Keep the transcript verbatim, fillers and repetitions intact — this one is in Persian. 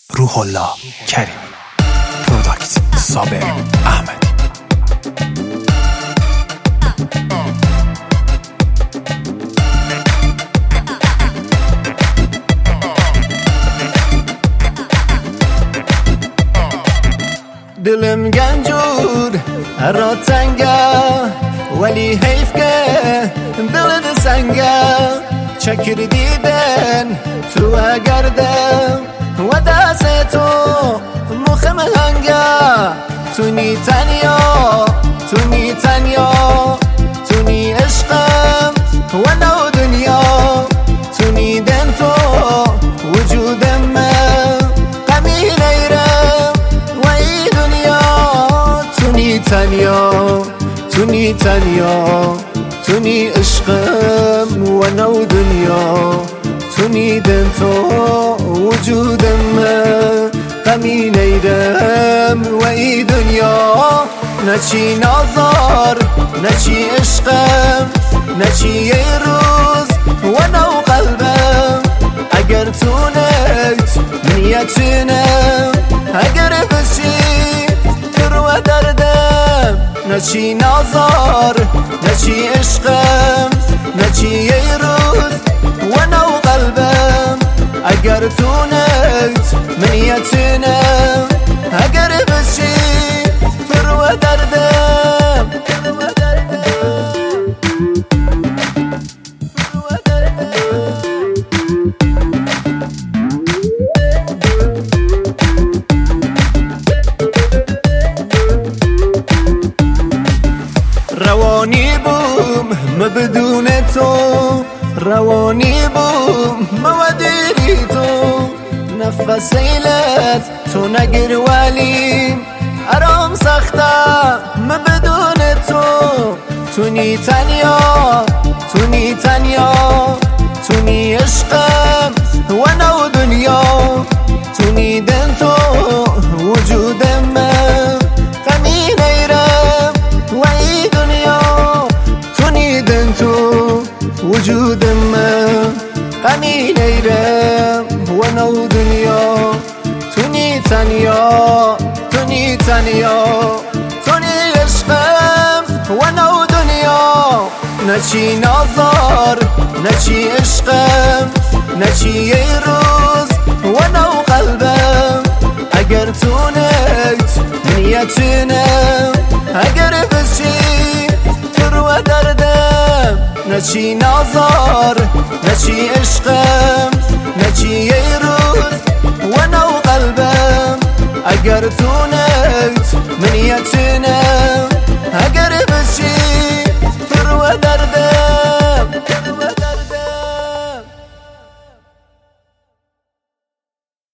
روح الله کریمی. پروداکت صابر احمدی. دلم گنجور را تنگه ولی حیف که دل ده سنگه چکر دیدن تو گردم و دست تو مخم هنگه تو نی تنیا تو نی تنیا تو نی عشقم و نو دنیا تو نی دن تو وجودم من غمی نیرم و ای دنیا تو نی تنیا تو نی تنیا تو نی عشقم و نو دنیا تو نی دن تو وجودم من غمی نیرم و ای دنیا نه چی نازار نه چی عشقم نه چی یه روز و نو قلبم اگر تو نیت نیتنم اگر بشی در و دردم نه چی نازار نه چی عشقم نه چی یه روز و نو قلبم اگر تو نیت نیتنم اگر بشی در و دردم روانی بوم ما بدون تو روانی بوم ما ودیری تو نفس ایلت تو نگر ولی ارام سخته ما بدون تو تو نی تنیا تو نی تنیا تو نی عشقم و نو دنیا تو نی دن تو وجودم من غمی نیرم و ای دنیا تو نی دن تو وجودم من غمی نیرم و نو دنیا تو نی تنیا تو نی تنیا تو نی عشقم و نو دنیا نه چی نازار نه چی عشقم نه چی یه روز و نو قلبم اگر تو نیت نیتنم اگر بشی در و دردم نه چی نازار نه چی عشقم نه چی یه روز و نو قلبم اگر تو نیت